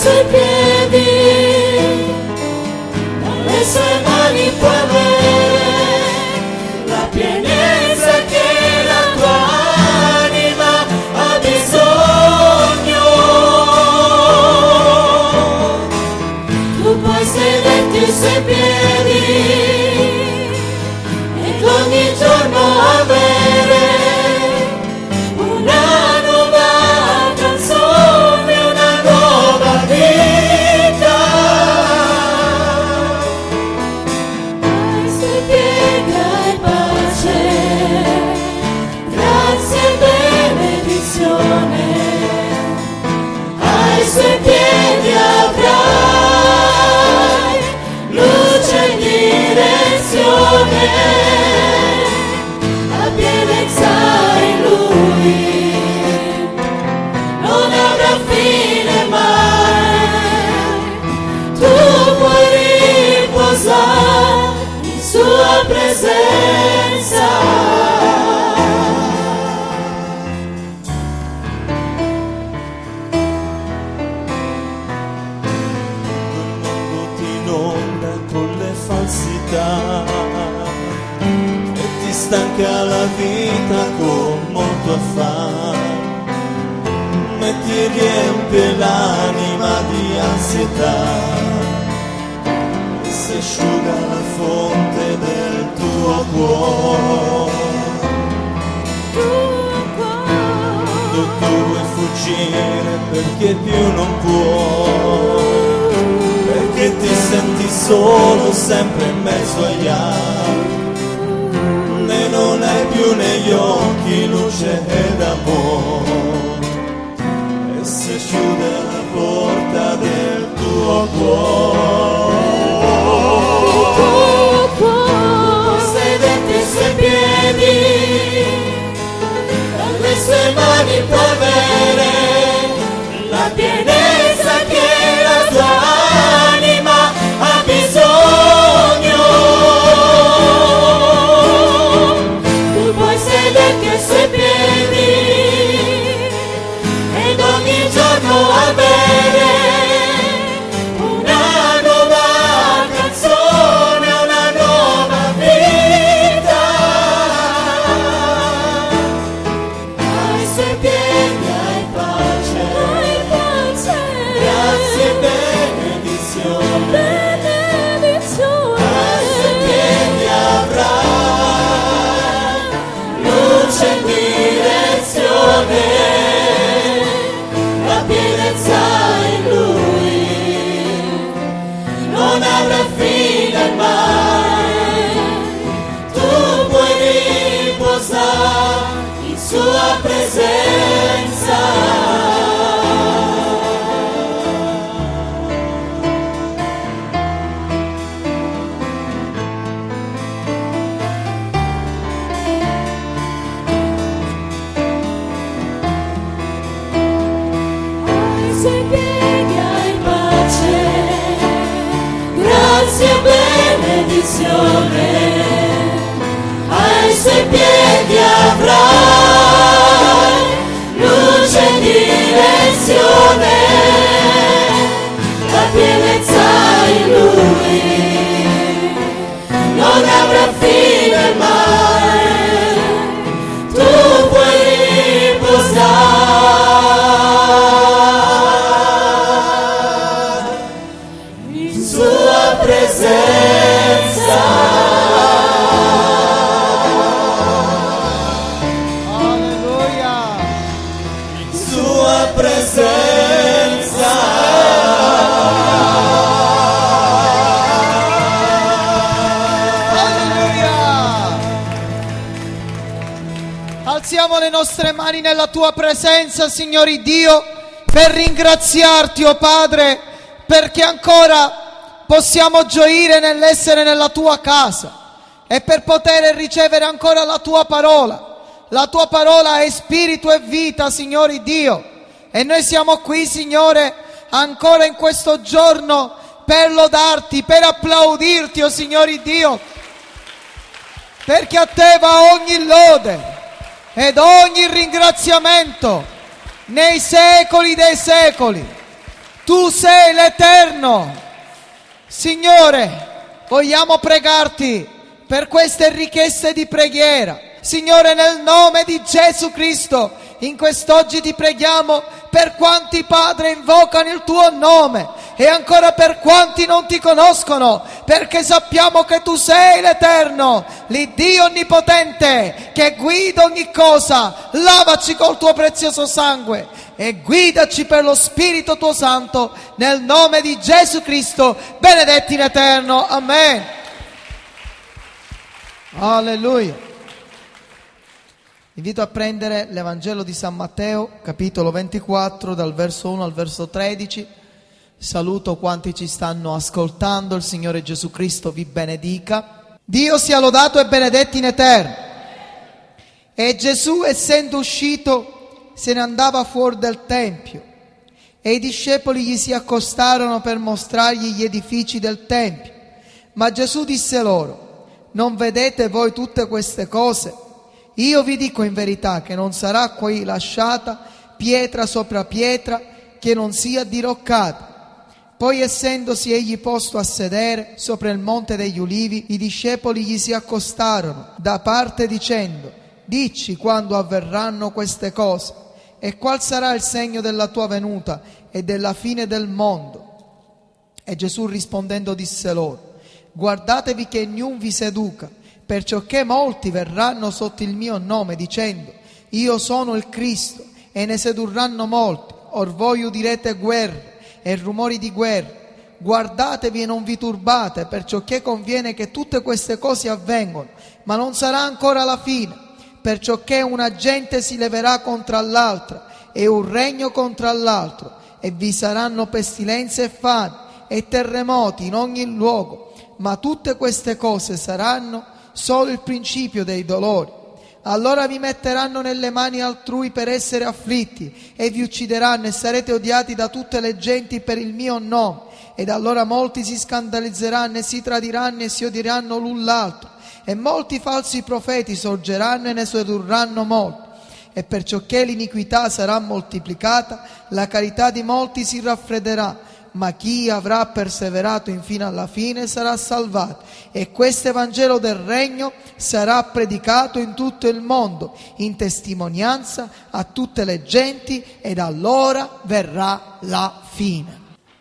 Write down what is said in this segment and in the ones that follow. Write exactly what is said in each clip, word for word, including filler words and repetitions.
suoi piedi, dalle sue mani può avere la pienezza che la tua anima ha bisogno. Tu puoi sederti ai suoi piedi ed ogni giorno avere una nuova canzone, una nuova vita. Ai suoi piedi hai pace, grazia e benedizione. Ai suoi piedi avrai luce e direzione. La pienezza in Lui non avrà fine mai. Tu puoi riposare in sua presenza. Ti inonda con le falsità e ti stanca la vita con molto affare, e ti riempie l'anima di ansietà e si asciuga la fonte del tuo cuore. Quando tu vuoi fuggire perché più non puoi, perché ti senti solo sempre in mezzo agli altri, e non hai più negli occhi luce ed amore, e si chiude la porta del tuo cuore. Sedete ai suoi piedi, dalle sue mani può avere la pienezza che la tua anima ha bisogno. Tu puoi sederti ai suoi piedi ed ogni giorno avere una nuova canzone, una nuova vita. Ai suoi piedi hai pace, grazia e benedizione. Ai suoi piedi avrai luce e direzione. La pienezza in Lui non avrà fine mai. Tu puoi riposare in sua presenza. Ai suoi piedi hai pace, grazia e benedizione. Ai suoi piedi avrai luce e direzione. La pienezza in Lui non avrà fine mai. Tu puoi riposare in sua presenza. Alleluia. In sua presenza. Alleluia. Alziamo le nostre mani nella tua presenza, Signore Dio, per ringraziarti, oh Padre, perché ancora possiamo gioire nell'essere nella tua casa e per poter ricevere ancora la tua parola. La tua parola è spirito e vita, Signore Dio, e noi siamo qui, Signore, ancora in questo giorno per lodarti, per applaudirti, oh Signore Dio, perché a te va ogni lode ed ogni ringraziamento nei secoli dei secoli. Tu sei l'Eterno. Signore, vogliamo pregarti per queste richieste di preghiera. Signore, nel nome di Gesù Cristo, in quest'oggi ti preghiamo per quanti, Padre, invocano il tuo nome e ancora per quanti non ti conoscono, perché sappiamo che tu sei l'Eterno, l'Iddio onnipotente che guida ogni cosa. Lavaci col tuo prezioso sangue e guidaci per lo Spirito tuo Santo, nel nome di Gesù Cristo, benedetti in eterno. Amen. Alleluia. Invito a prendere l'Evangelo di San Matteo, capitolo ventiquattro, dal verso uno al verso tredici. Saluto quanti ci stanno ascoltando, il Signore Gesù Cristo vi benedica. Dio sia lodato e benedetto in eterno. E Gesù, essendo uscito, se ne andava fuori del Tempio, e i discepoli gli si accostarono per mostrargli gli edifici del Tempio. Ma Gesù disse loro: non vedete voi tutte queste cose? Io vi dico in verità che non sarà qui lasciata pietra sopra pietra che non sia diroccata. Poi, essendosi egli posto a sedere sopra il monte degli ulivi, i discepoli gli si accostarono da parte dicendo: dici quando avverranno queste cose e qual sarà il segno della tua venuta e della fine del mondo? E Gesù rispondendo disse loro: guardatevi che niun vi seduca, perciò che molti verranno sotto il mio nome dicendo: io sono il Cristo, e ne sedurranno molti. Or voi udirete guerre e rumori di guerre. Guardatevi e non vi turbate, perciò che conviene che tutte queste cose avvengano, ma non sarà ancora la fine. Perciò che una gente si leverà contro l'altra e un regno contro l'altro, e vi saranno pestilenze e fame e terremoti in ogni luogo. Ma tutte queste cose saranno solo il principio dei dolori. Allora vi metteranno nelle mani altrui per essere afflitti, e vi uccideranno, e sarete odiati da tutte le genti per il mio nome. Ed allora molti si scandalizzeranno e si tradiranno e si odieranno l'un l'altro, e molti falsi profeti sorgeranno e ne sedurranno molti. E perciò che l'iniquità sarà moltiplicata, la carità di molti si raffredderà. Ma chi avrà perseverato infino alla fine sarà salvato. E questo Evangelo del Regno sarà predicato in tutto il mondo, in testimonianza a tutte le genti, ed allora verrà la fine.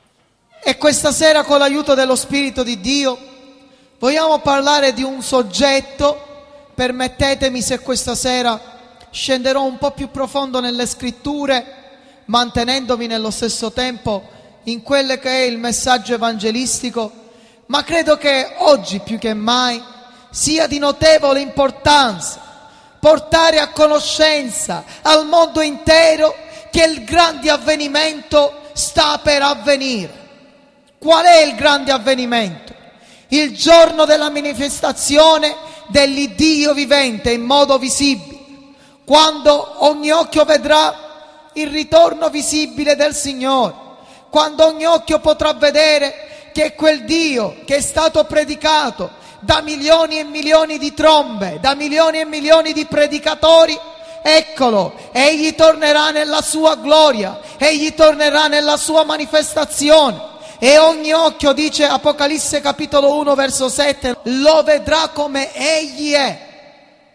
E questa sera, con l'aiuto dello Spirito di Dio, vogliamo parlare di un soggetto. Permettetemi se questa sera scenderò un po' più profondo nelle Scritture, mantenendomi nello stesso tempo in quello che è il messaggio evangelistico, ma credo che oggi più che mai sia di notevole importanza portare a conoscenza al mondo intero che il grande avvenimento sta per avvenire. Qual è il grande avvenimento? Il giorno della manifestazione dell'Iddio vivente in modo visibile, quando ogni occhio vedrà il ritorno visibile del Signore, quando ogni occhio potrà vedere che quel Dio che è stato predicato da milioni e milioni di trombe, da milioni e milioni di predicatori, eccolo, egli tornerà nella sua gloria, egli tornerà nella sua manifestazione, e ogni occhio, dice Apocalisse capitolo uno verso sette, lo vedrà come egli è.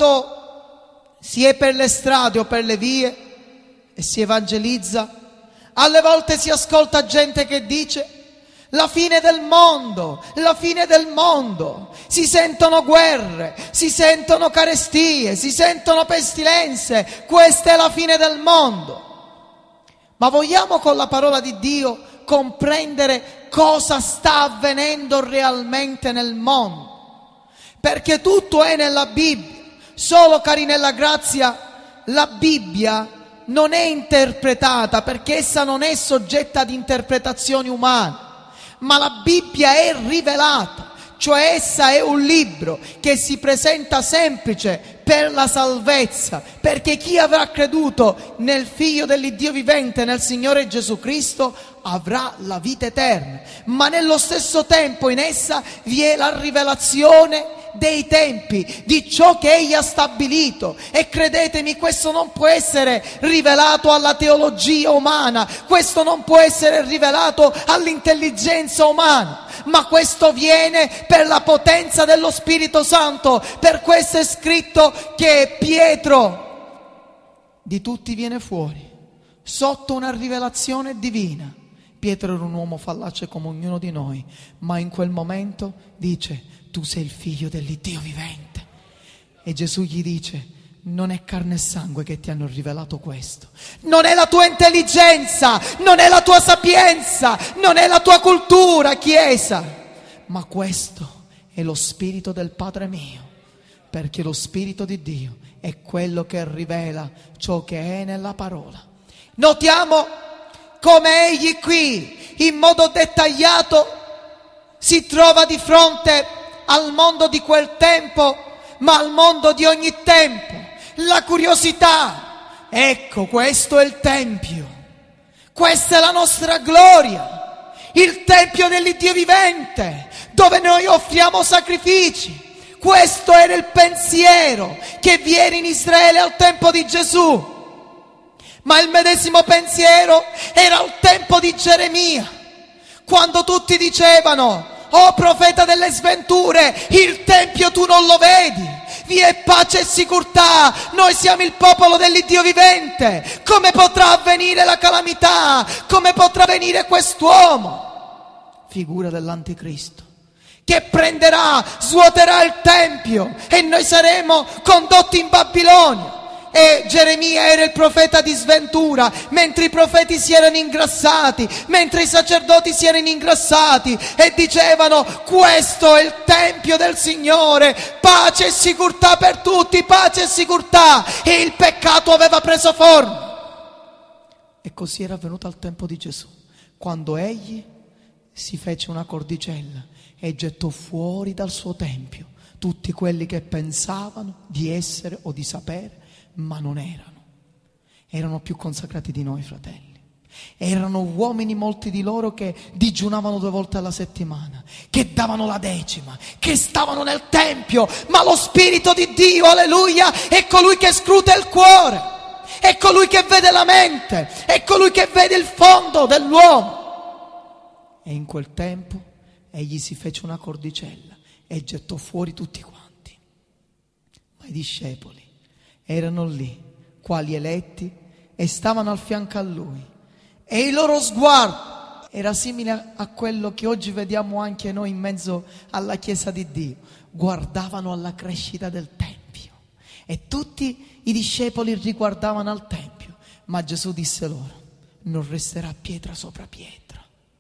Quando si è per le strade o per le vie e si evangelizza, alle volte si ascolta gente che dice: la fine del mondo, la fine del mondo. Si sentono guerre, si sentono carestie, si sentono pestilenze. Questa è la fine del mondo. Ma vogliamo con la parola di Dio comprendere cosa sta avvenendo realmente nel mondo? Perché tutto è nella Bibbia. Solo, cari nella grazia, la Bibbia non è interpretata, perché essa non è soggetta ad interpretazioni umane, ma la Bibbia è rivelata, cioè essa è un libro che si presenta semplice per la salvezza, perché chi avrà creduto nel Figlio dell'Iddio vivente, nel Signore Gesù Cristo, avrà la vita eterna. Ma nello stesso tempo in essa vi è la rivelazione dei tempi, di ciò che Egli ha stabilito. E credetemi, questo non può essere rivelato alla teologia umana, questo non può essere rivelato all'intelligenza umana, ma questo viene per la potenza dello Spirito Santo. Per questo è scritto che Pietro di tutti viene fuori, sotto una rivelazione divina. Pietro era un uomo fallace come ognuno di noi, ma in quel momento dice: tu sei il figlio dell'Iddio vivente. E Gesù gli dice: non è carne e sangue che ti hanno rivelato questo, non è la tua intelligenza, non è la tua sapienza, non è la tua cultura, Chiesa, ma questo è lo Spirito del Padre mio, perché lo Spirito di Dio è quello che rivela ciò che è nella parola. Notiamo come Egli qui, in modo dettagliato, si trova di fronte al mondo di quel tempo, ma al mondo di ogni tempo. La curiosità, ecco, questo è il Tempio, questa è la nostra gloria, il Tempio dell'Iddio vivente, dove noi offriamo sacrifici. Questo era il pensiero che vi era in Israele al tempo di Gesù. Ma il medesimo pensiero era al tempo di Geremia, quando tutti dicevano: oh profeta delle sventure, il Tempio tu non lo vedi, vi è pace e sicurezza, noi siamo il popolo dell'Iddio vivente, come potrà avvenire la calamità, come potrà venire quest'uomo? Figura dell'anticristo, che prenderà, svuoterà il Tempio e noi saremo condotti in Babilonia. E Geremia era il profeta di sventura, mentre i profeti si erano ingrassati, mentre i sacerdoti si erano ingrassati e dicevano: questo è il Tempio del Signore, pace e sicurezza per tutti, pace e sicurezza. E il peccato aveva preso forma. E così era avvenuto al tempo di Gesù, quando Egli si fece una cordicella e gettò fuori dal suo Tempio tutti quelli che pensavano di essere o di sapere, ma non erano. Erano più consacrati di noi, fratelli. Erano uomini, molti di loro, che digiunavano due volte alla settimana, che davano la decima, che stavano nel Tempio. Ma lo Spirito di Dio, alleluia, è colui che scruta il cuore, è colui che vede la mente, è colui che vede il fondo dell'uomo. E in quel tempo Egli si fece una cordicella e gettò fuori tutti quanti. Ma i discepoli erano lì, quali eletti, e stavano al fianco a Lui. E il loro sguardo era simile a quello che oggi vediamo anche noi in mezzo alla Chiesa di Dio. Guardavano alla crescita del Tempio. E tutti i discepoli riguardavano al Tempio. Ma Gesù disse loro: non resterà pietra sopra pietra.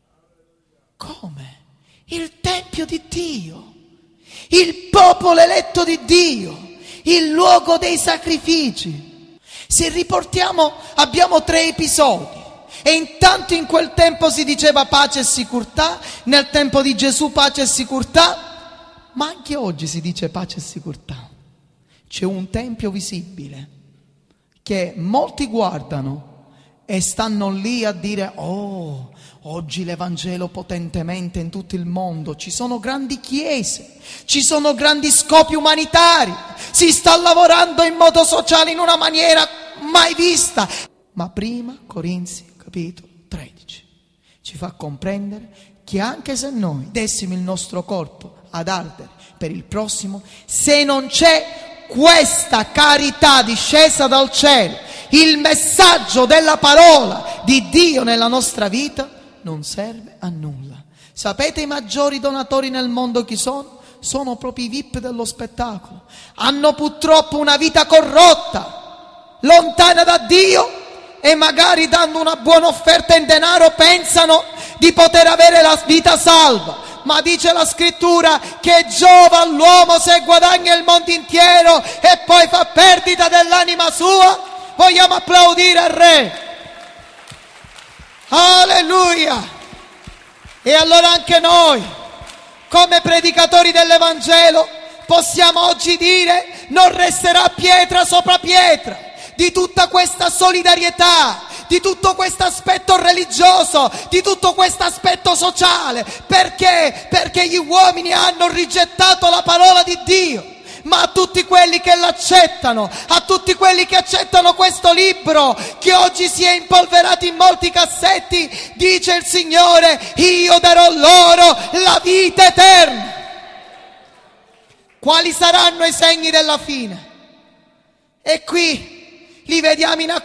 Come? Il Tempio di Dio, il popolo eletto di Dio, il luogo dei sacrifici. Se riportiamo, abbiamo tre episodi. E intanto in quel tempo si diceva pace e sicurezza, nel tempo di Gesù pace e sicurezza, ma anche oggi si dice pace e sicurezza. C'è un tempio visibile che molti guardano e stanno lì a dire: oh, oggi l'Evangelo potentemente in tutto il mondo, ci sono grandi chiese, ci sono grandi scopi umanitari, si sta lavorando in modo sociale in una maniera mai vista. Ma prima Corinzi, capitolo tredici, ci fa comprendere che anche se noi dessimo il nostro corpo ad ardere per il prossimo, se non c'è questa carità discesa dal cielo, il messaggio della parola di Dio nella nostra vita, non serve a nulla. Sapete i maggiori donatori nel mondo chi sono? Sono proprio i V I P dello spettacolo. Hanno purtroppo una vita corrotta, lontana da Dio, e magari dando una buona offerta in denaro pensano di poter avere la vita salva. Ma dice la scrittura che giova all'uomo se guadagna il mondo intero e poi fa perdita dell'anima sua. Vogliamo applaudire al Re. Alleluia! E allora anche noi, come predicatori dell'Evangelo, possiamo oggi dire: non resterà pietra sopra pietra di tutta questa solidarietà, di tutto questo aspetto religioso, di tutto questo aspetto sociale. Perché? Perché gli uomini hanno rigettato la parola di Dio. Ma a tutti quelli che l'accettano, a tutti quelli che accettano questo libro, che oggi si è impolverato in molti cassetti, dice il Signore: io darò loro la vita eterna. Quali saranno i segni della fine? E qui li vediamo in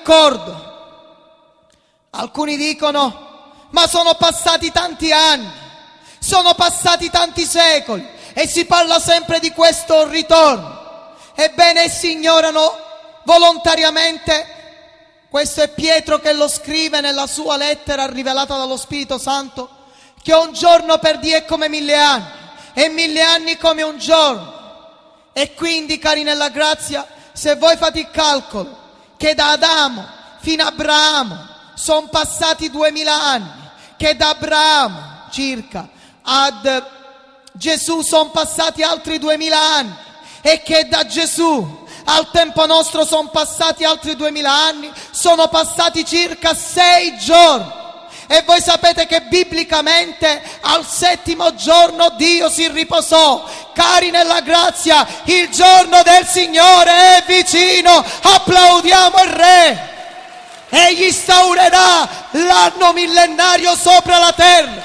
accordo. Alcuni dicono: ma sono passati tanti anni, sono passati tanti secoli, e si parla sempre di questo ritorno. Ebbene, essi ignorano volontariamente, questo è Pietro che lo scrive nella sua lettera rivelata dallo Spirito Santo, che un giorno per Dio è come mille anni, e mille anni come un giorno. E quindi, cari nella grazia, se voi fate il calcolo che da Adamo fino a Abramo sono passati duemila anni, che da Abramo circa ad Gesù sono passati altri duemila anni, e che da Gesù al tempo nostro sono passati altri duemila anni, sono passati circa sei giorni. E voi sapete che biblicamente al settimo giorno Dio si riposò. Cari nella grazia, il giorno del Signore è vicino. Applaudiamo il Re. Egli instaurerà l'anno millenario sopra la terra,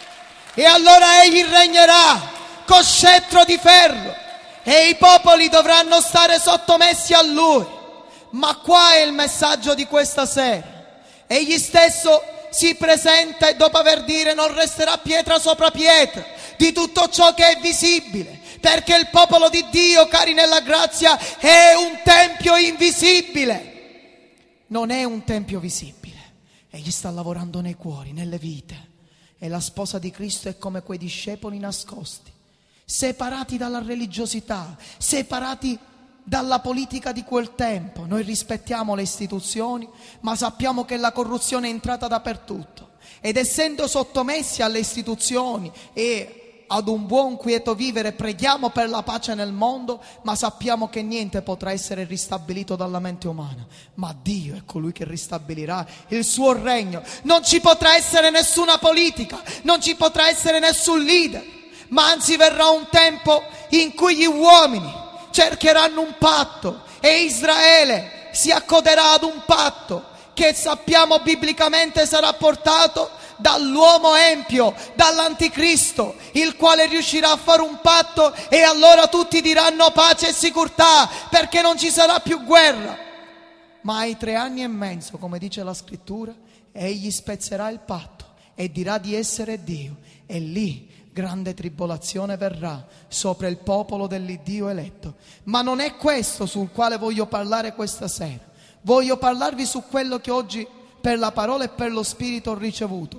e allora egli regnerà con scettro di ferro, e i popoli dovranno stare sottomessi a lui. Ma qua è il messaggio di questa sera. Egli stesso si presenta, e dopo aver dire non resterà pietra sopra pietra di tutto ciò che è visibile, perché il popolo di Dio, cari nella grazia, è un tempio invisibile. Non è un tempio visibile. Egli sta lavorando nei cuori, nelle vite. E la sposa di Cristo è come quei discepoli nascosti, separati dalla religiosità, separati dalla politica di quel tempo. Noi rispettiamo le istituzioni, ma sappiamo che la corruzione è entrata dappertutto, ed essendo sottomessi alle istituzioni e ad un buon quieto vivere, preghiamo per la pace nel mondo, ma sappiamo che niente potrà essere ristabilito dalla mente umana, ma Dio è colui che ristabilirà il suo regno. Non ci potrà essere nessuna politica, non ci potrà essere nessun leader, ma anzi verrà un tempo in cui gli uomini cercheranno un patto, e Israele si accoderà ad un patto che sappiamo biblicamente sarà portato dall'uomo empio, dall'anticristo, il quale riuscirà a fare un patto, e allora tutti diranno pace e sicurezza, perché non ci sarà più guerra. Ma ai tre anni e mezzo, come dice la scrittura, egli spezzerà il patto e dirà di essere Dio, e lì grande tribolazione verrà sopra il popolo dell'Iddio eletto. Ma non è questo sul quale voglio parlare questa sera. Voglio parlarvi su quello che oggi per la parola e per lo Spirito ho ricevuto.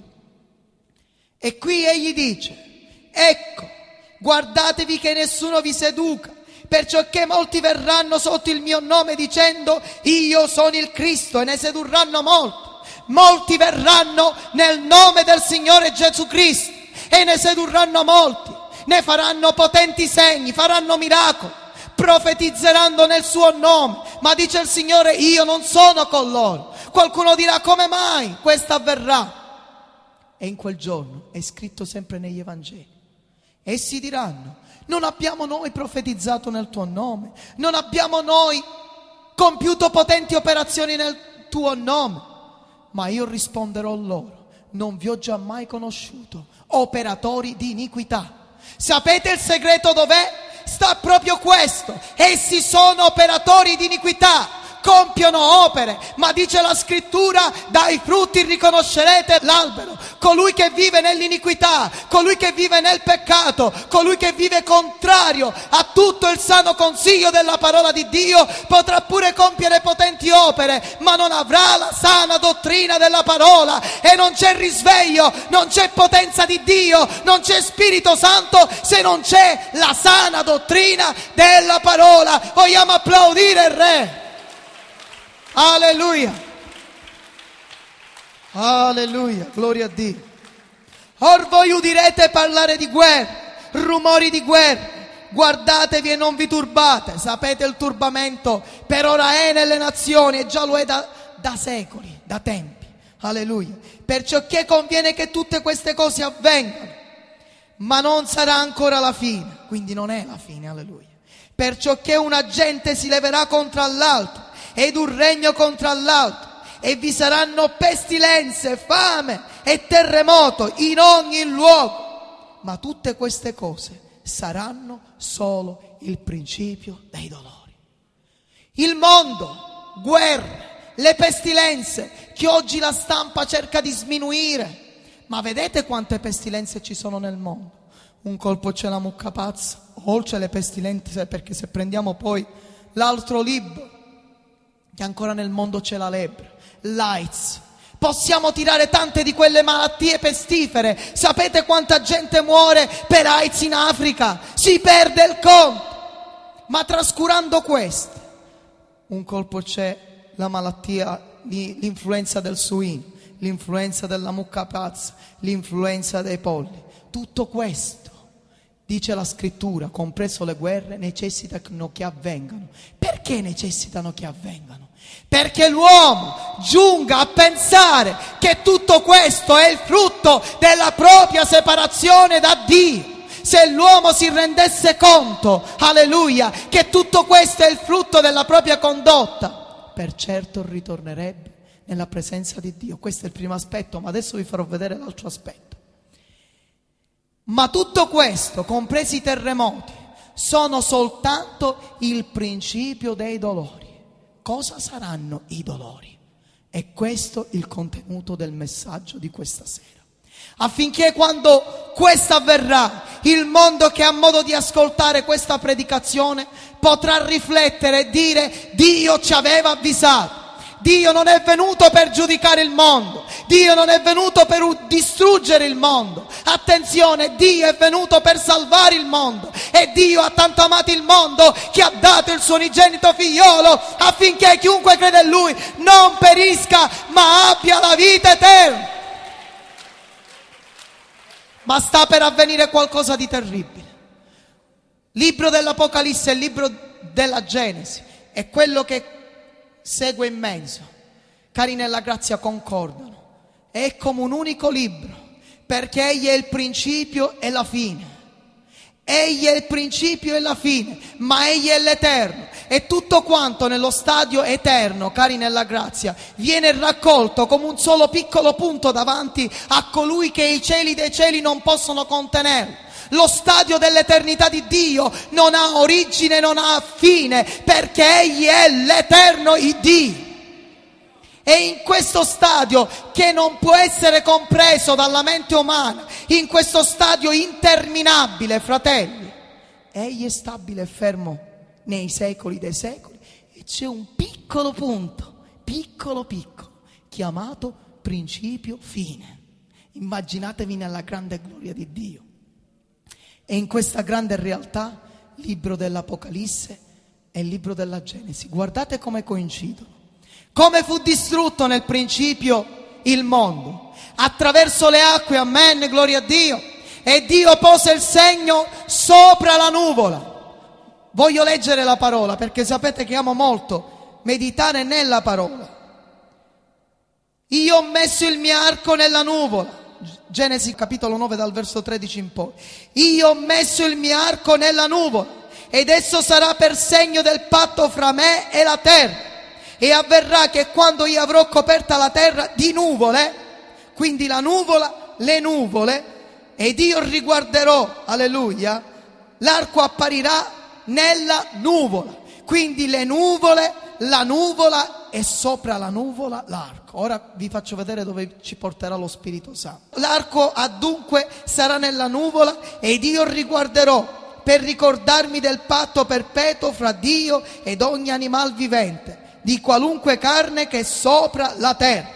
E qui egli dice: ecco, guardatevi che nessuno vi seduca, perciò che molti verranno sotto il mio nome dicendo io sono il Cristo, e ne sedurranno molti. Molti verranno nel nome del Signore Gesù Cristo e ne sedurranno molti, ne faranno potenti segni, faranno miracoli, profetizzeranno nel suo nome. Ma dice il Signore: io non sono con loro. Qualcuno dirà: come mai questo avverrà? E in quel giorno è scritto sempre negli Evangeli, essi diranno: non abbiamo noi profetizzato nel tuo nome, non abbiamo noi compiuto potenti operazioni nel tuo nome? Ma io risponderò loro: non vi ho già mai conosciuto, operatori di iniquità. Sapete il segreto dov'è? Sta proprio questo: essi sono operatori di iniquità, compiono opere, ma dice la scrittura: dai frutti riconoscerete l'albero. Colui che vive nell'iniquità, colui che vive nel peccato, colui che vive contrario a tutto il sano consiglio della parola di Dio potrà pure compiere potenti opere, ma non avrà la sana dottrina della parola. E non c'è risveglio, non c'è potenza di Dio, non c'è Spirito Santo se non c'è la sana dottrina della parola. Vogliamo applaudire il Re? Alleluia, alleluia, gloria a Dio. Or voi udirete parlare di guerra, rumori di guerra, guardatevi e non vi turbate. Sapete, il turbamento per ora è nelle nazioni, e già lo è da, da secoli, da tempi. Alleluia. Perciò che conviene che tutte queste cose avvengano, ma non sarà ancora la fine. Quindi non è la fine, alleluia. Perciò che una gente si leverà contro l'altro ed un regno contro l'altro, e vi saranno pestilenze, fame e terremoto in ogni luogo. Ma tutte queste cose saranno solo il principio dei dolori. Il mondo, guerre, le pestilenze che oggi la stampa cerca di sminuire. Ma vedete quante pestilenze ci sono nel mondo? Un colpo c'è la mucca pazza, oltre alle pestilenze, perché se prendiamo poi l'altro libro, che ancora nel mondo c'è la lebbra, l'AIDS. Possiamo tirare tante di quelle malattie pestifere. Sapete quanta gente muore per AIDS in Africa? Si perde il conto. Ma trascurando queste, un colpo c'è la malattia, l'influenza del suino, l'influenza della mucca pazza, l'influenza dei polli. Tutto questo, dice la scrittura, compreso le guerre, necessitano che avvengano. Perché necessitano che avvengano? Perché l'uomo giunga a pensare che tutto questo è il frutto della propria separazione da Dio. Se l'uomo si rendesse conto, alleluia, che tutto questo è il frutto della propria condotta, per certo ritornerebbe nella presenza di Dio. Questo è il primo aspetto, ma adesso vi farò vedere l'altro aspetto. Ma tutto questo, compresi i terremoti, sono soltanto il principio dei dolori. Cosa saranno i dolori? E questo è il contenuto del messaggio di questa sera. Affinché quando questo avverrà, il mondo che ha modo di ascoltare questa predicazione potrà riflettere e dire: Dio ci aveva avvisato. Dio non è venuto per giudicare il mondo, Dio non è venuto per distruggere il mondo. Attenzione, Dio è venuto per salvare il mondo, e Dio ha tanto amato il mondo che ha dato il suo unigenito figliolo affinché chiunque crede in Lui non perisca ma abbia la vita eterna. Ma sta per avvenire qualcosa di terribile. Libro dell'Apocalisse e il libro della Genesi è quello che segue in mezzo, cari nella grazia, concordano. È come un unico libro, perché egli è il principio e la fine. Egli è il principio e la fine, ma egli è l'eterno. E tutto quanto nello stadio eterno, cari nella grazia, viene raccolto come un solo piccolo punto davanti a colui che i cieli dei cieli non possono contenere. Lo stadio dell'eternità di Dio non ha origine, non ha fine, perché egli è l'eterno Dio. E in questo stadio, che non può essere compreso dalla mente umana, in questo stadio interminabile, fratelli, egli è stabile e fermo nei secoli dei secoli, e c'è un piccolo punto, piccolo piccolo, chiamato principio fine. Immaginatevi nella grande gloria di Dio. E in questa grande realtà, libro dell'Apocalisse e il libro della Genesi, guardate come coincidono. Come fu distrutto nel principio il mondo? Attraverso le acque, amen, gloria a Dio. E Dio pose il segno sopra la nuvola. Voglio leggere la parola, perché sapete che amo molto meditare nella parola. Io ho messo il mio arco nella nuvola. Genesi capitolo nove dal verso tredici in poi. Io ho messo il mio arco nella nuvola, ed esso sarà per segno del patto fra me e la terra. E avverrà che quando io avrò coperta la terra di nuvole, quindi la nuvola, le nuvole, ed io riguarderò, alleluia, l'arco apparirà nella nuvola. Quindi le nuvole, la nuvola e sopra la nuvola l'arco. Ora vi faccio vedere dove ci porterà lo Spirito Santo. L'arco adunque sarà nella nuvola, ed io riguarderò per ricordarmi del patto perpetuo fra Dio ed ogni animal vivente, di qualunque carne che è sopra la terra.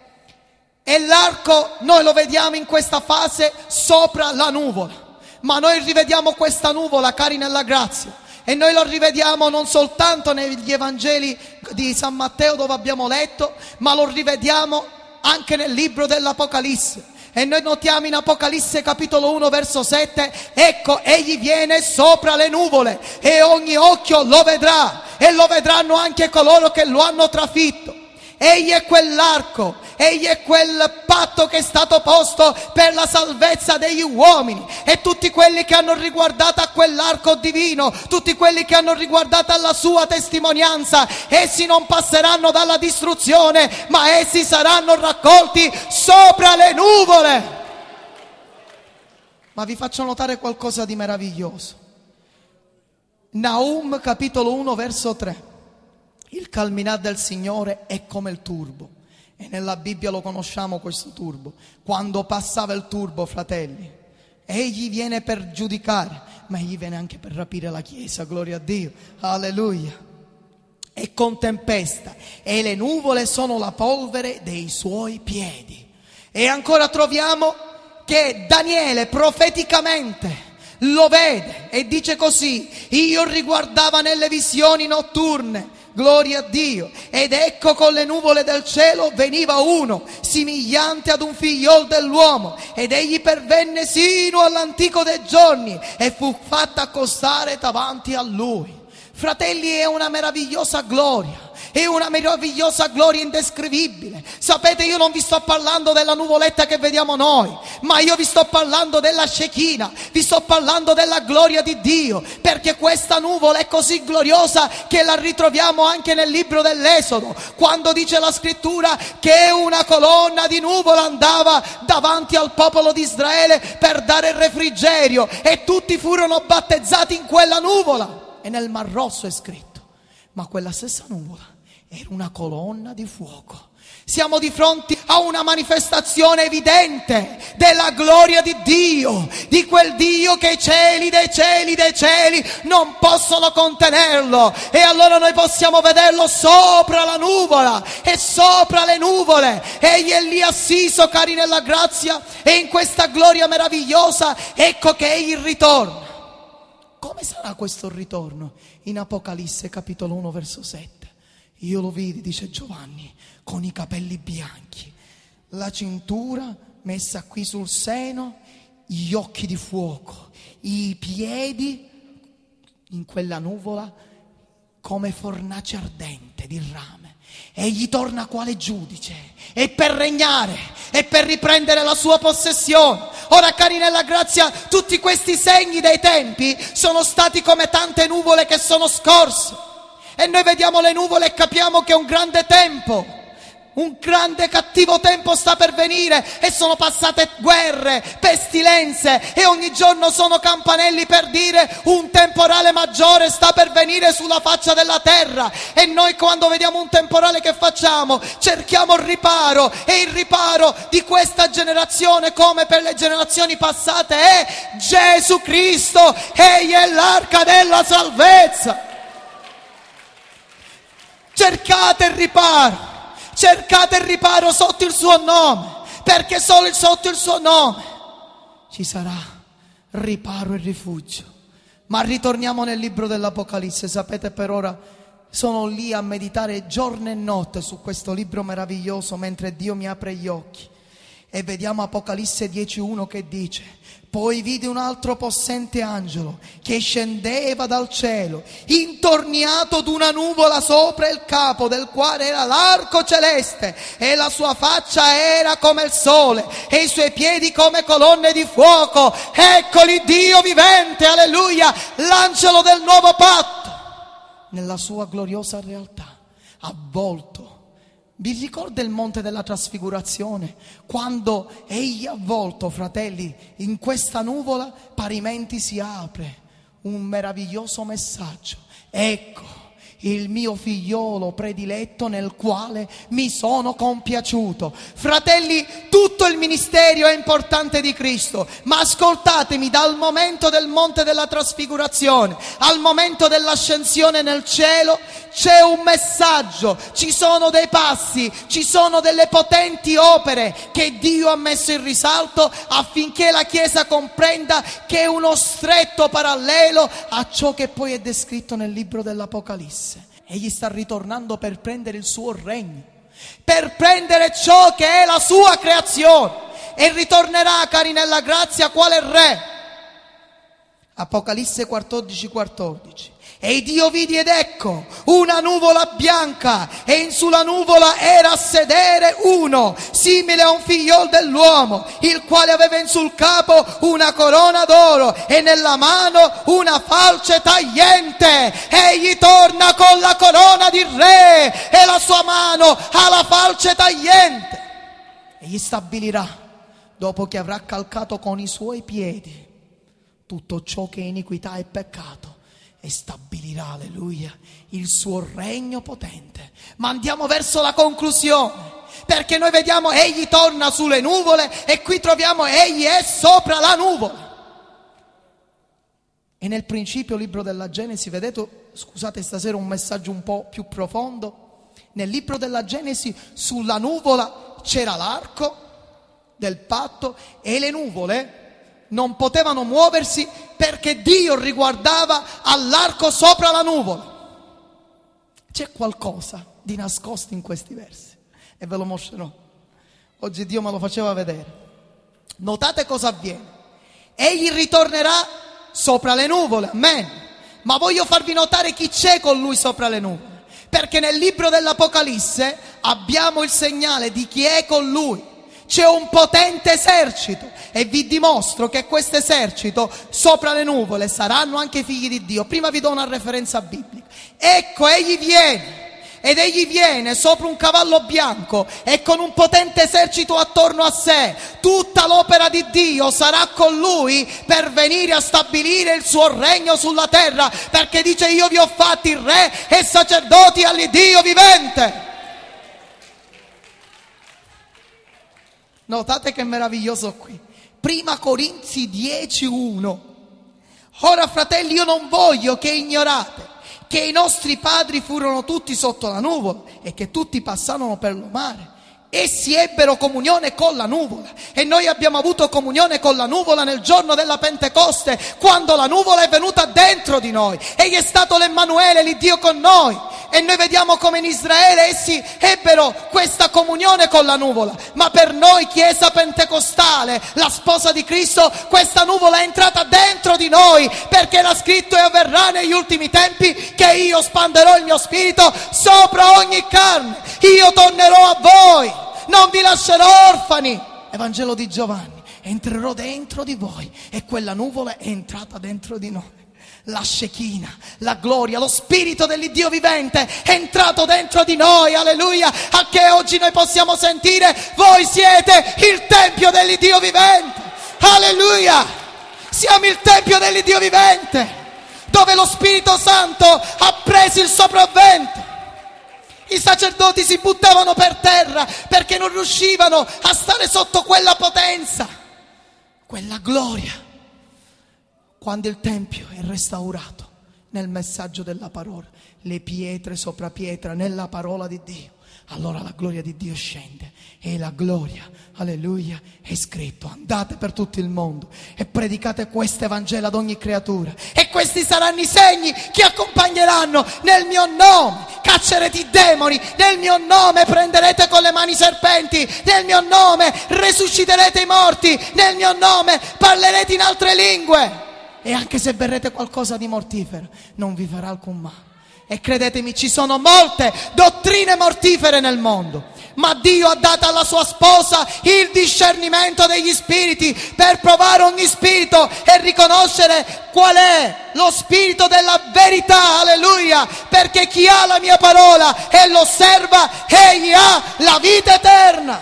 E l'arco noi lo vediamo in questa fase sopra la nuvola, ma noi rivediamo questa nuvola, cari nella grazia, e noi lo rivediamo non soltanto negli Evangeli di San Matteo dove abbiamo letto, ma lo rivediamo anche nel libro dell'Apocalisse. E noi notiamo in Apocalisse capitolo uno verso sette: ecco, egli viene sopra le nuvole e ogni occhio lo vedrà, e lo vedranno anche coloro che lo hanno trafitto. Egli è quell'arco, egli è quel patto che è stato posto per la salvezza degli uomini, e tutti quelli che hanno riguardato a quell'arco divino, tutti quelli che hanno riguardato alla sua testimonianza, essi non passeranno dalla distruzione, ma essi saranno raccolti sopra le nuvole. Ma vi faccio notare qualcosa di meraviglioso. Naum capitolo uno verso tre. Il camminare del Signore è come il turbo, e nella Bibbia lo conosciamo questo turbo. Quando passava il turbo, fratelli, egli viene per giudicare, ma egli viene anche per rapire la Chiesa, gloria a Dio, alleluia. E con tempesta, e le nuvole sono la polvere dei suoi piedi. E ancora troviamo che Daniele profeticamente lo vede e dice così: io riguardava nelle visioni notturne, gloria a Dio, ed ecco con le nuvole del cielo veniva uno simigliante ad un figliol dell'uomo, ed egli pervenne sino all'antico dei giorni e fu fatto accostare davanti a lui. Fratelli, è una meravigliosa gloria, è una meravigliosa gloria indescrivibile. Sapete, io non vi sto parlando della nuvoletta che vediamo noi, ma io vi sto parlando della Shekinah, vi sto parlando della gloria di Dio, perché questa nuvola è così gloriosa che la ritroviamo anche nel libro dell'Esodo, quando dice la scrittura che una colonna di nuvola andava davanti al popolo di Israele per dare il refrigerio, e tutti furono battezzati in quella nuvola. E nel Mar Rosso è scritto, ma quella stessa nuvola era una colonna di fuoco. Siamo di fronte a una manifestazione evidente della gloria di Dio, di quel Dio che i cieli dei cieli dei cieli non possono contenerlo, e allora noi possiamo vederlo sopra la nuvola e sopra le nuvole. Egli è lì assiso, cari nella grazia, e in questa gloria meravigliosa ecco che egli ritorna. Come sarà questo ritorno? In Apocalisse capitolo uno verso sette. Io lo vidi, dice Giovanni, con i capelli bianchi, la cintura messa qui sul seno, gli occhi di fuoco, i piedi in quella nuvola come fornace ardente di rame. Egli torna quale giudice, e per regnare, e per riprendere la sua possessione. Ora, cari nella grazia, tutti questi segni dei tempi sono stati come tante nuvole che sono scorse, e noi vediamo le nuvole e capiamo che è un grande tempo, un grande cattivo tempo sta per venire, e sono passate guerre, pestilenze, e ogni giorno sono campanelli per dire un temporale maggiore sta per venire sulla faccia della terra. E noi, quando vediamo un temporale, che facciamo? Cerchiamo il riparo, e il riparo di questa generazione, come per le generazioni passate, è Gesù Cristo. Egli è l'arca della salvezza. Cercate il riparo, cercate il riparo sotto il suo nome, perché solo sotto il suo nome ci sarà riparo e rifugio. Ma ritorniamo nel libro dell'Apocalisse. Sapete, per ora sono lì a meditare giorno e notte su questo libro meraviglioso, mentre Dio mi apre gli occhi, e vediamo Apocalisse dieci uno che dice: poi vidi un altro possente angelo che scendeva dal cielo, intorniato d'una nuvola sopra il capo, del quale era l'arco celeste, e la sua faccia era come il sole, e i suoi piedi come colonne di fuoco. Eccoli, Dio vivente, alleluia, l'angelo del nuovo patto, nella sua gloriosa realtà, avvolto. Vi ricorda il monte della trasfigurazione, quando egli avvolto, fratelli, in questa nuvola, parimenti si apre un meraviglioso messaggio: ecco il mio figliolo prediletto, nel quale mi sono compiaciuto. Fratelli, tutto il ministero è importante di Cristo, ma ascoltatemi, dal momento del monte della trasfigurazione al momento dell'ascensione nel cielo c'è un messaggio, ci sono dei passi, ci sono delle potenti opere che Dio ha messo in risalto affinché la Chiesa comprenda che è uno stretto parallelo a ciò che poi è descritto nel libro dell'Apocalisse. Egli sta ritornando per prendere il suo regno, per prendere ciò che è la sua creazione, e ritornerà, cari nella grazia, quale re? Apocalisse quattordici quattordici. E Dio vidi ed ecco una nuvola bianca, e in sulla nuvola era a sedere uno simile a un figliol dell'uomo, il quale aveva in sul capo una corona d'oro e nella mano una falce tagliente. Egli torna con la corona di re e la sua mano ha la falce tagliente. Egli stabilirà, dopo che avrà calcato con i suoi piedi tutto ciò che è iniquità e peccato, e stabilirà, alleluia, il suo regno potente. Ma andiamo verso la conclusione, perché noi vediamo egli torna sulle nuvole e qui troviamo egli è sopra la nuvola. E nel principio, libro della Genesi, vedete, scusate stasera un messaggio un po' più profondo, nel libro della Genesi sulla nuvola c'era l'arco del patto e le nuvole non potevano muoversi perché Dio riguardava all'arco sopra la nuvola. C'è qualcosa di nascosto in questi versi e ve lo mostrerò. Oggi Dio me lo faceva vedere. Notate cosa avviene. Egli ritornerà sopra le nuvole, amen. Ma voglio farvi notare chi c'è con lui sopra le nuvole, perché nel libro dell'Apocalisse abbiamo il segnale di chi è con lui. C'è un potente esercito e vi dimostro che questo esercito sopra le nuvole saranno anche figli di Dio. Prima vi do una referenza biblica. Ecco, egli viene ed egli viene sopra un cavallo bianco e con un potente esercito attorno a sé. Tutta l'opera di Dio sarà con lui per venire a stabilire il suo regno sulla terra, perché dice: io vi ho fatti re e sacerdoti all'Iddio vivente. Notate che meraviglioso qui. Prima Corinzi dieci uno. Ora, fratelli, io non voglio che ignorate che i nostri padri furono tutti sotto la nuvola e che tutti passarono per lo mare. Essi ebbero comunione con la nuvola e noi abbiamo avuto comunione con la nuvola nel giorno della Pentecoste, quando la nuvola è venuta dentro di noi. Egli è stato l'Emmanuele, l'Iddio con noi. E noi vediamo come in Israele essi ebbero questa comunione con la nuvola. Ma per noi, Chiesa Pentecostale, la sposa di Cristo, questa nuvola è entrata dentro di noi, perché era scritto: e avverrà negli ultimi tempi che io spanderò il mio spirito sopra ogni carne. Io tornerò a voi, non vi lascerò orfani. Evangelo di Giovanni. Entrerò dentro di voi, e quella nuvola è entrata dentro di noi. La Shekinah, la gloria, lo spirito dell'Iddio vivente è entrato dentro di noi, alleluia, a che oggi noi possiamo sentire: voi siete il tempio dell'Iddio vivente, alleluia, siamo il tempio dell'Iddio vivente, dove lo Spirito Santo ha preso il sopravvento. I sacerdoti si buttavano per terra perché non riuscivano a stare sotto quella potenza, quella gloria. Quando il Tempio è restaurato nel messaggio della parola, le pietre sopra pietra nella parola di Dio, allora la gloria di Dio scende. E la gloria, alleluia, è scritto: andate per tutto il mondo e predicate questo Evangelo ad ogni creatura, e questi saranno i segni che accompagneranno nel mio nome. Caccerete i demoni nel mio nome, prenderete con le mani serpenti nel mio nome, resusciterete i morti nel mio nome, parlerete in altre lingue. E anche se berrete qualcosa di mortifero, non vi farà alcun male. E credetemi, ci sono molte dottrine mortifere nel mondo, ma Dio ha dato alla sua sposa il discernimento degli spiriti per provare ogni spirito e riconoscere qual è lo spirito della verità, alleluia, perché chi ha la mia parola e lo osserva, egli ha la vita eterna.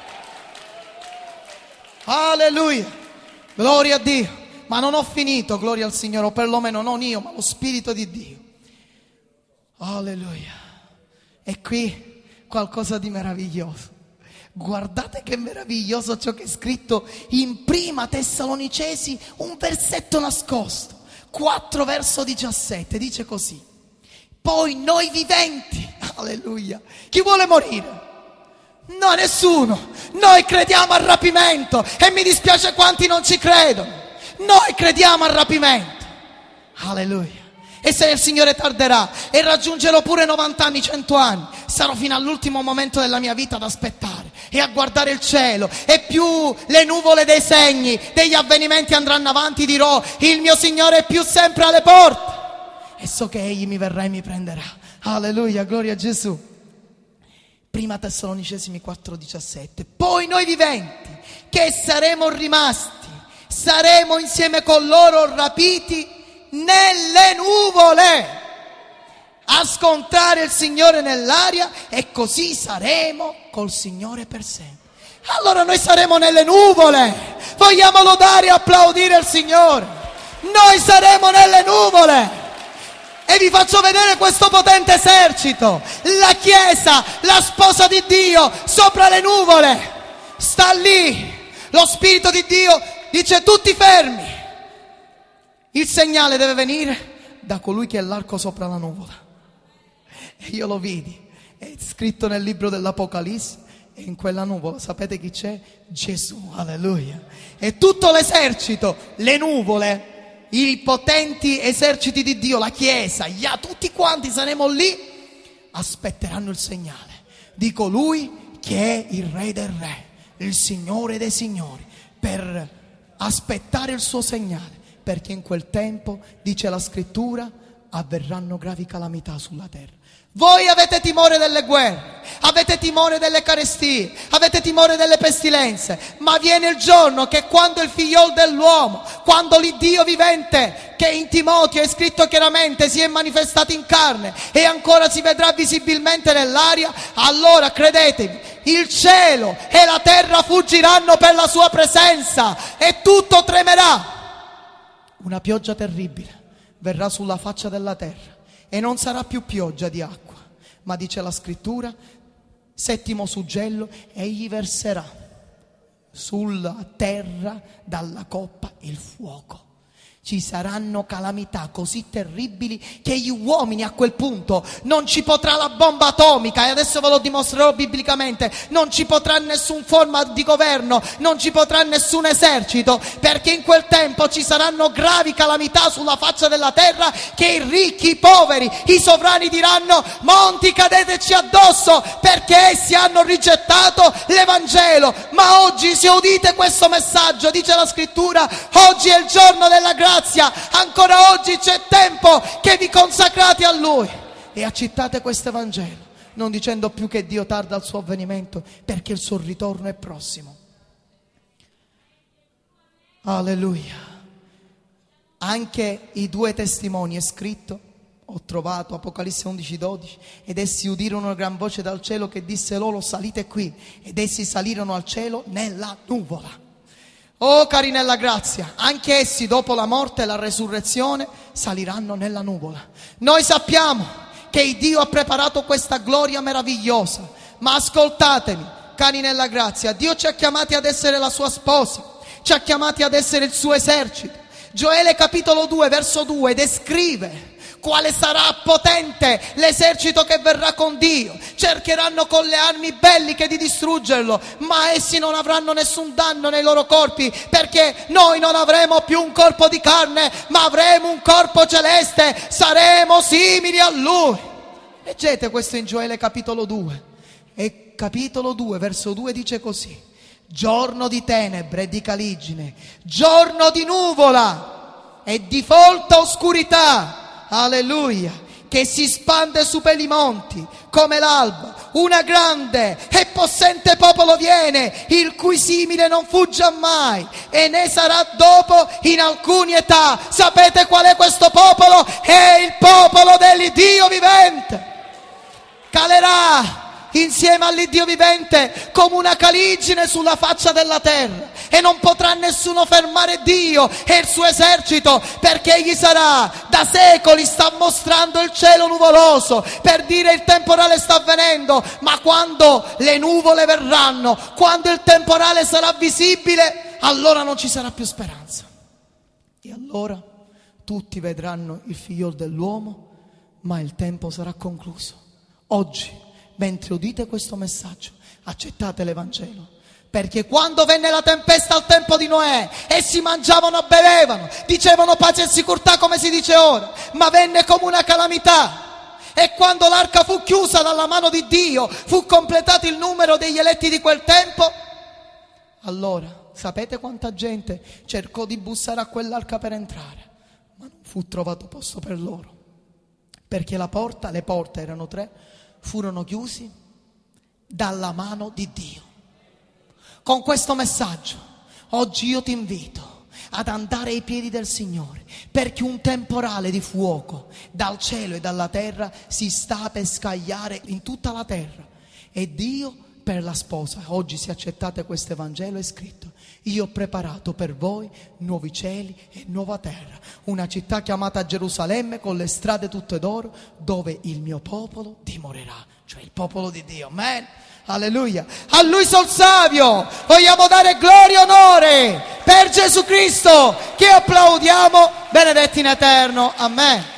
Alleluia, gloria a Dio. Ma non ho finito, gloria al Signore, o perlomeno non io, ma lo Spirito di Dio. Alleluia. E qui qualcosa di meraviglioso. Guardate che meraviglioso ciò che è scritto in Prima Tessalonicesi, un versetto nascosto, quattro verso diciassette, dice così: poi noi viventi, alleluia, chi vuole morire? No, nessuno. Noi crediamo al rapimento e mi dispiace quanti non ci credono. Noi crediamo al rapimento, alleluia. E se il Signore tarderà e raggiungerò pure novanta anni, cento anni, sarò fino all'ultimo momento della mia vita ad aspettare, e a guardare il cielo, e più le nuvole dei segni, degli avvenimenti andranno avanti, dirò: il mio Signore è più sempre alle porte e so che Egli mi verrà e mi prenderà. Alleluia, gloria a Gesù. Prima Tessalonicesi quattro diciassette. Poi noi viventi, che saremo rimasti, saremo insieme con loro rapiti nelle nuvole a scontrare il Signore nell'aria, e così saremo col Signore per sempre. Allora noi saremo nelle nuvole. Vogliamo lodare e applaudire il Signore. Noi saremo nelle nuvole. E vi faccio vedere questo potente esercito, la Chiesa, la sposa di Dio, sopra le nuvole. Sta lì. Lo Spirito di Dio dice: tutti fermi. Il segnale deve venire da colui che è l'arco sopra la nuvola. E io lo vidi, è scritto nel libro dell'Apocalisse, e in quella nuvola sapete chi c'è? Gesù, alleluia. E tutto l'esercito, le nuvole, i potenti eserciti di Dio, la Chiesa, gli, tutti quanti saremo lì, aspetteranno il segnale di colui che è il Re del Re, il Signore dei Signori, per aspettare il suo segnale, perché in quel tempo, dice la Scrittura, avverranno gravi calamità sulla terra. Voi avete timore delle guerre, avete timore delle carestie, avete timore delle pestilenze, ma viene il giorno che quando il figliol dell'uomo, quando l'Iddio vivente, che in Timoteo è scritto chiaramente, si è manifestato in carne e ancora si vedrà visibilmente nell'aria, allora credetemi, il cielo e la terra fuggiranno per la sua presenza e tutto tremerà. Una pioggia terribile verrà sulla faccia della terra. E non sarà più pioggia di acqua, ma dice la Scrittura, settimo suggello, egli verserà sulla terra dalla coppa il fuoco. Ci saranno calamità così terribili che gli uomini a quel punto non ci potrà la bomba atomica, e adesso ve lo dimostrerò biblicamente, non ci potrà nessun forma di governo, non ci potrà nessun esercito, perché in quel tempo ci saranno gravi calamità sulla faccia della terra, che i ricchi, i poveri, i sovrani diranno: monti cadeteci addosso, perché essi hanno rigettato l'Evangelo. Ma oggi, se udite questo messaggio, dice la Scrittura, oggi è il giorno della grazia. Ancora oggi c'è tempo che vi consacrate a Lui e accettate questo Vangelo, non dicendo più che Dio tarda al suo avvenimento, perché il suo ritorno è prossimo. Alleluia. Anche i due testimoni è scritto, ho trovato Apocalisse undici dodici, ed essi udirono una gran voce dal cielo che disse loro: salite qui. Ed essi salirono al cielo nella nuvola. Oh cari nella grazia, anche essi dopo la morte e la resurrezione saliranno nella nuvola. Noi sappiamo che Dio ha preparato questa gloria meravigliosa, ma ascoltatemi cari nella grazia, Dio ci ha chiamati ad essere la sua sposa, ci ha chiamati ad essere il suo esercito. Gioele capitolo due verso due descrive quale sarà potente l'esercito che verrà con Dio. Cercheranno con le armi belliche di distruggerlo, ma essi non avranno nessun danno nei loro corpi, perché noi non avremo più un corpo di carne, ma avremo un corpo celeste, saremo simili a Lui. Leggete questo in Gioele capitolo due, e capitolo due verso due dice così: giorno di tenebre e di caligine, giorno di nuvola e di folta oscurità, alleluia, che si spande su per i monti come l'alba. Una grande e possente popolo viene, il cui simile non fugge mai, e ne sarà dopo in alcuni età. Sapete qual è questo popolo? È il popolo dell'Iddio vivente. Calerà insieme all'Iddio vivente come una caligine sulla faccia della terra, e non potrà nessuno fermare Dio e il suo esercito, perché egli sarà da secoli, sta mostrando il cielo nuvoloso per dire il temporale sta avvenendo. Ma quando le nuvole verranno, quando il temporale sarà visibile, allora non ci sarà più speranza, e allora tutti vedranno il figlio dell'uomo, ma il tempo sarà concluso. Oggi, mentre udite questo messaggio, accettate l'Evangelo, perché quando venne la tempesta al tempo di Noè, essi mangiavano e bevevano, dicevano pace e sicurezza come si dice ora, ma venne come una calamità, E quando l'arca fu chiusa dalla mano di Dio, fu completato il numero degli eletti di quel tempo. Allora, sapete quanta gente cercò di bussare a quell'arca per entrare, ma non fu trovato posto per loro, perché la porta, le porte erano tre, furono chiusi dalla mano di Dio. Con questo messaggio, oggi io ti invito ad andare ai piedi del Signore, perché un temporale di fuoco dal cielo e dalla terra si sta per scagliare in tutta la terra. E Dio per la sposa, oggi se accettate questo Evangelo è scritto: io ho preparato per voi nuovi cieli e nuova terra, una città chiamata Gerusalemme con le strade tutte d'oro, dove il mio popolo dimorerà, cioè il popolo di Dio. Amen. Alleluia. A Lui sol savio vogliamo dare gloria e onore per Gesù Cristo, che applaudiamo, benedetti in eterno. Amen.